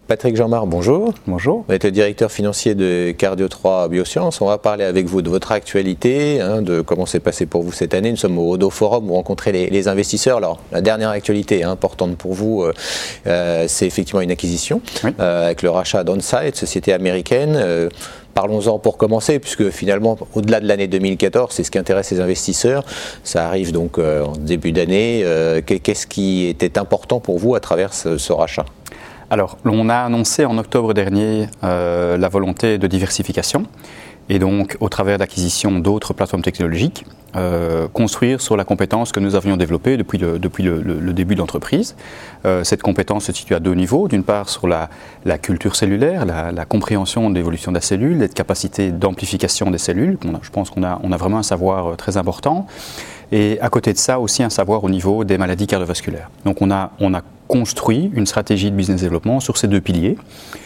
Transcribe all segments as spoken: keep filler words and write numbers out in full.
Patrick Jeanmar, bonjour. Bonjour. Vous êtes le directeur financier de Cardio trois Biosciences. On va parler avec vous de votre actualité, hein, de comment c'est passé pour vous cette année. Nous sommes au Odo Forum, vous rencontrez les, les investisseurs. Alors, la dernière actualité hein, importante pour vous, euh, c'est effectivement une acquisition oui. euh, avec le rachat d'OnSite, société américaine. Euh, Parlons-en pour commencer, puisque finalement, au-delà de l'année deux mille quatorze, c'est ce qui intéresse les investisseurs. Ça arrive donc euh, en début d'année. Euh, qu'est-ce qui était important pour vous à travers ce, ce rachat ? Alors, on a annoncé en octobre dernier euh, la volonté de diversification et donc, au travers d'acquisition d'autres plateformes technologiques, euh, construire sur la compétence que nous avions développée depuis le, depuis le, le, le début de l'entreprise. Euh, cette compétence se situe à deux niveaux. D'une part, sur la, la culture cellulaire, la, la compréhension de l'évolution de la cellule, les capacités d'amplification des cellules. On a, je pense qu'on a, on a vraiment un savoir très important. Et à côté de ça, aussi un savoir au niveau des maladies cardiovasculaires. Donc, on a, on a construit une stratégie de business développement sur ces deux piliers.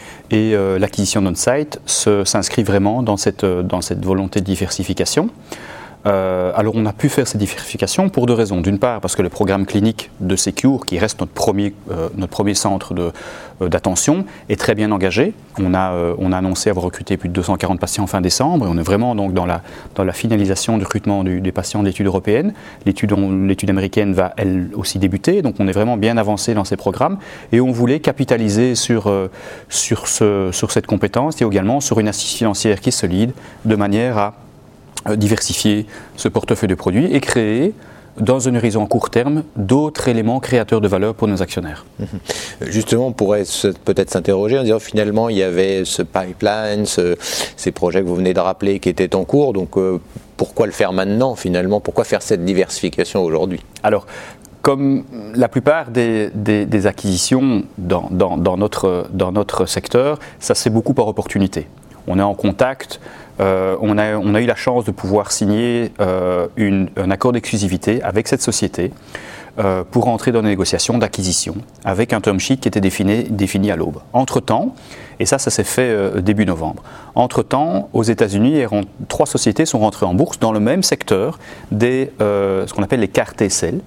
Et euh, l'acquisition d'OnSite s'inscrit vraiment dans cette, dans cette volonté de diversification. Euh, alors on a pu faire cette diversification pour deux raisons. D'une part parce que le programme clinique de Secure, qui reste notre premier, euh, notre premier centre de, euh, d'attention, est très bien engagé. On a, euh, on a annoncé avoir recruté plus de deux cent quarante patients fin décembre et on est vraiment donc dans la, dans la finalisation du recrutement du, des patients de l'étude européenne. L'étude, l'étude américaine va elle aussi débuter, donc on est vraiment bien avancé dans ces programmes et on voulait capitaliser sur, euh, sur, ce, sur cette compétence et également sur une assise financière qui est solide de manière à diversifier ce portefeuille de produits et créer, dans un horizon court terme, d'autres éléments créateurs de valeur pour nos actionnaires. Justement, on pourrait peut-être s'interroger en disant finalement il y avait ce pipeline, ce, ces projets que vous venez de rappeler qui étaient en cours, donc euh, pourquoi le faire maintenant finalement ? Pourquoi faire cette diversification aujourd'hui ? Alors, comme la plupart des, des, des acquisitions dans, dans, dans, notre, dans notre secteur, ça se fait beaucoup par opportunité. On est en contact. Euh, on, a, on a eu la chance de pouvoir signer euh, une, un accord d'exclusivité avec cette société euh, pour entrer dans des négociations d'acquisition avec un term sheet qui était défini, défini à l'aube. Entre-temps, et ça, ça s'est fait euh, début novembre, entre-temps, aux États-Unis, trois sociétés sont rentrées en bourse dans le même secteur des, euh, ce qu'on appelle les C A R T-cells.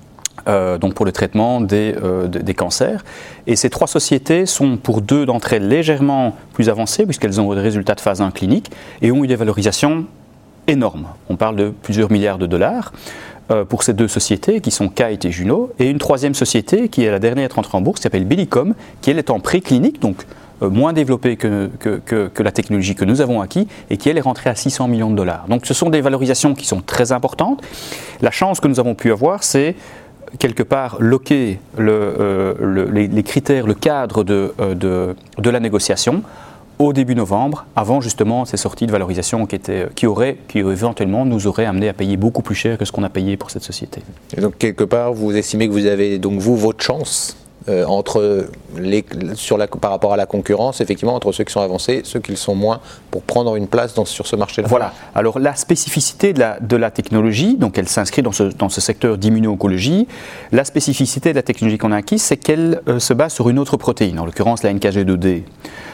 Euh, donc pour le traitement des, euh, des cancers. Et ces trois sociétés sont pour deux d'entre elles légèrement plus avancées puisqu'elles ont des résultats de phase un clinique et ont eu des valorisations énormes. On parle de plusieurs milliards de dollars euh, pour ces deux sociétés qui sont Kite et Juno. Et une troisième société qui est la dernière entrée en bourse qui s'appelle Billicom, qui elle est en préclinique, donc euh, moins développée que, que, que, que la technologie que nous avons acquis et qui elle est rentrée à six cents millions de dollars. Donc ce sont des valorisations qui sont très importantes. La chance que nous avons pu avoir, c'est quelque part loquer le, euh, le, les, les critères, le cadre de, euh, de, de la négociation au début novembre, avant justement ces sorties de valorisation qui, étaient, qui, auraient, qui éventuellement nous auraient amené à payer beaucoup plus cher que ce qu'on a payé pour cette société. Et donc quelque part, vous estimez que vous avez donc vous votre chance euh, entre les, sur la, par rapport à la concurrence, effectivement, entre ceux qui sont avancés, ceux qui le sont moins, pour prendre une place dans, sur ce marché-là. Voilà. Alors la spécificité de la, de la technologie, donc elle s'inscrit dans ce, dans ce secteur d'immuno-oncologie. La spécificité de la technologie qu'on a acquise, c'est qu'elle euh, se base sur une autre protéine, en l'occurrence la N K G deux D.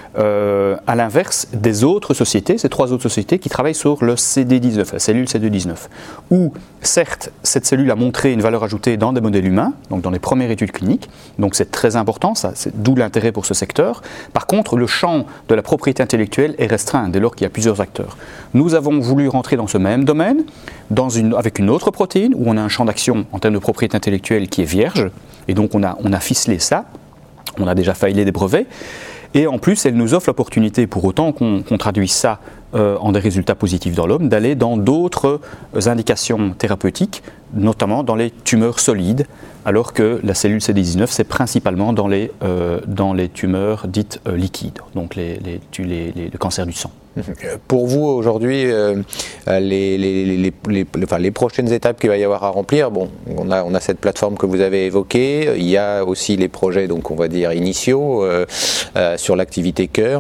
Euh, à l'inverse des autres sociétés, ces trois autres sociétés qui travaillent sur le C D dix-neuf, la cellule C D dix-neuf, où certes cette cellule a montré une valeur ajoutée dans des modèles humains, donc dans les premières études cliniques, donc c'est très important, ça, c'est d'où l'intérêt pour ce secteur. Par contre, le champ de la propriété intellectuelle est restreint dès lors qu'il y a plusieurs acteurs. Nous avons voulu rentrer dans ce même domaine, dans une, avec une autre protéine, où on a un champ d'action en termes de propriété intellectuelle qui est vierge, et donc on a, on a ficelé ça, on a déjà filé des brevets. Et en plus, elle nous offre l'opportunité, pour autant qu'on, qu'on traduise ça euh, en des résultats positifs dans l'homme, d'aller dans d'autres indications thérapeutiques, notamment dans les tumeurs solides, alors que la cellule C D dix-neuf, c'est principalement dans les, euh, dans les tumeurs dites euh, liquides, donc les, les, les, les, le cancer du sang. Pour vous, aujourd'hui, euh, les, les, les, les, les, enfin, les prochaines étapes qu'il va y avoir à remplir, bon, on a, on a cette plateforme que vous avez évoquée, il y a aussi les projets, donc on va dire, initiaux euh, euh, sur l'activité cœur.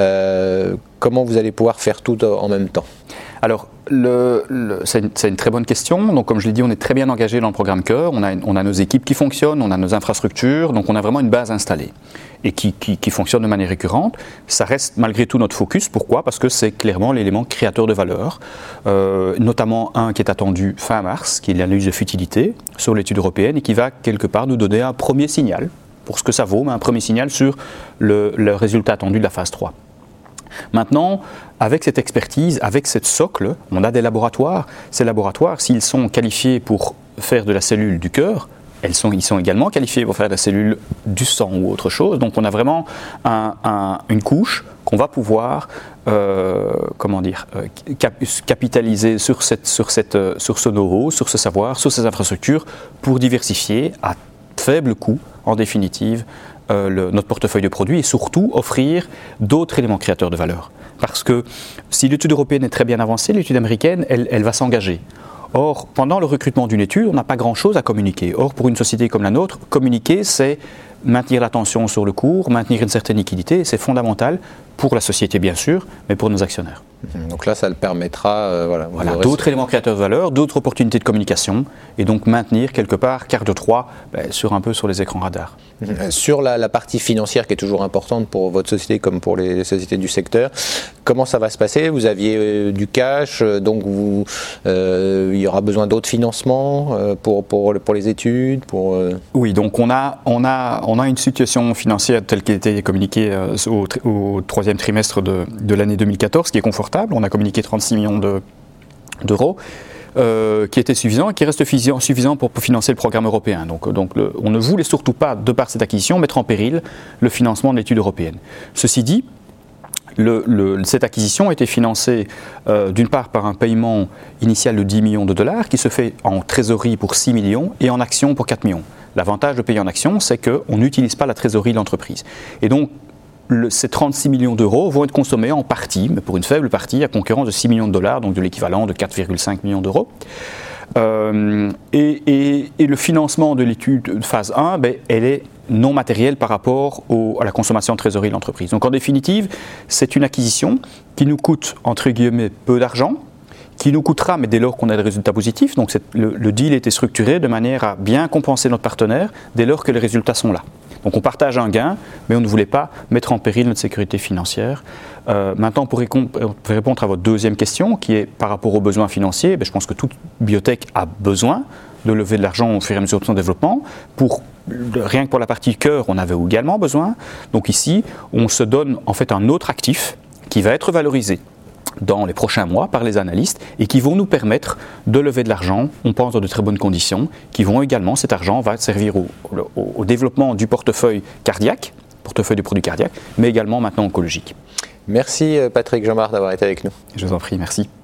Euh, comment vous allez pouvoir faire tout en même temps ? Alors, le, le, c'est, une, c'est une très bonne question. Donc, comme je l'ai dit, on est très bien engagé dans le programme Cœur. On a, on a nos équipes qui fonctionnent, on a nos infrastructures, donc on a vraiment une base installée et qui, qui, qui fonctionne de manière récurrente. Ça reste malgré tout notre focus. Pourquoi ? Parce que c'est clairement l'élément créateur de valeur, euh, notamment un qui est attendu fin mars, qui est l'analyse de futilité sur l'étude européenne et qui va quelque part nous donner un premier signal pour ce que ça vaut, mais un premier signal sur le, le résultat attendu de la phase trois. Maintenant, avec cette expertise, avec cette socle, on a des laboratoires. Ces laboratoires, s'ils sont qualifiés pour faire de la cellule du cœur, elles sont, ils sont également qualifiés pour faire de la cellule du sang ou autre chose. Donc on a vraiment un, un, une couche qu'on va pouvoir euh, comment dire, cap capitaliser sur, cette, sur, cette, sur ce know-how, sur ce savoir, sur ces infrastructures pour diversifier à faible coût, en définitive, euh, le, notre portefeuille de produits et surtout offrir d'autres éléments créateurs de valeur. Parce que si l'étude européenne est très bien avancée, l'étude américaine, elle, elle va s'engager. Or, pendant le recrutement d'une étude, on n'a pas grand-chose à communiquer. Or, pour une société comme la nôtre, communiquer, c'est maintenir l'attention sur le cours, maintenir une certaine liquidité, c'est fondamental pour la société bien sûr, mais pour nos actionnaires. Donc là, ça le permettra, euh, voilà, voilà d'autres éléments créateurs de valeur, d'autres opportunités de communication, et donc maintenir quelque part Cardio trois ben, sur un peu sur les écrans radars. Sur la, la partie financière qui est toujours importante pour votre société comme pour les sociétés du secteur, comment ça va se passer? Vous aviez euh, du cash, euh, donc vous, euh, il y aura besoin d'autres financements euh, pour, pour, pour les études pour, euh... Oui, donc on a, on, a, on a une situation financière telle qu'elle a été communiquée euh, au, au troisième trimestre de, de l'année deux mille quatorze, qui est confortable. On a communiqué trente-six millions d'euros. De, Euh, qui était suffisant et qui reste suffisant pour, pour financer le programme européen. Donc, donc le, on ne voulait surtout pas, de par cette acquisition, mettre en péril le financement de l'étude européenne. Ceci dit, le, le, cette acquisition a été financée euh, d'une part par un paiement initial de dix millions de dollars qui se fait en trésorerie pour six millions et en actions pour quatre millions. L'avantage de payer en actions, c'est qu'on n'utilise pas la trésorerie de l'entreprise. Et donc, Le, ces trente-six millions d'euros vont être consommés en partie, mais pour une faible partie, à concurrence de six millions de dollars, donc de l'équivalent de quatre virgule cinq millions d'euros. Euh, et, et, et le financement de l'étude phase un, ben, elle est non matérielle par rapport au, à la consommation de trésorerie de l'entreprise. Donc en définitive, c'est une acquisition qui nous coûte, entre guillemets, peu d'argent, qui nous coûtera, mais dès lors qu'on a des résultats positifs. Donc le, le deal était structuré de manière à bien compenser notre partenaire dès lors que les résultats sont là. Donc on partage un gain, mais on ne voulait pas mettre en péril notre sécurité financière. Euh, maintenant, pour répondre à votre deuxième question, qui est par rapport aux besoins financiers, ben, je pense que toute biotech a besoin de lever de l'argent au fur et à mesure de son développement. Pour, rien que pour la partie cœur, on avait également besoin. Donc ici, on se donne en fait un autre actif qui va être valorisé dans les prochains mois par les analystes et qui vont nous permettre de lever de l'argent, on pense dans de très bonnes conditions, qui vont également, cet argent va servir au, au, au développement du portefeuille cardiaque, portefeuille de produits cardiaques, mais également maintenant oncologique. Merci Patrick Jeanmart d'avoir été avec nous. Je vous en prie, merci.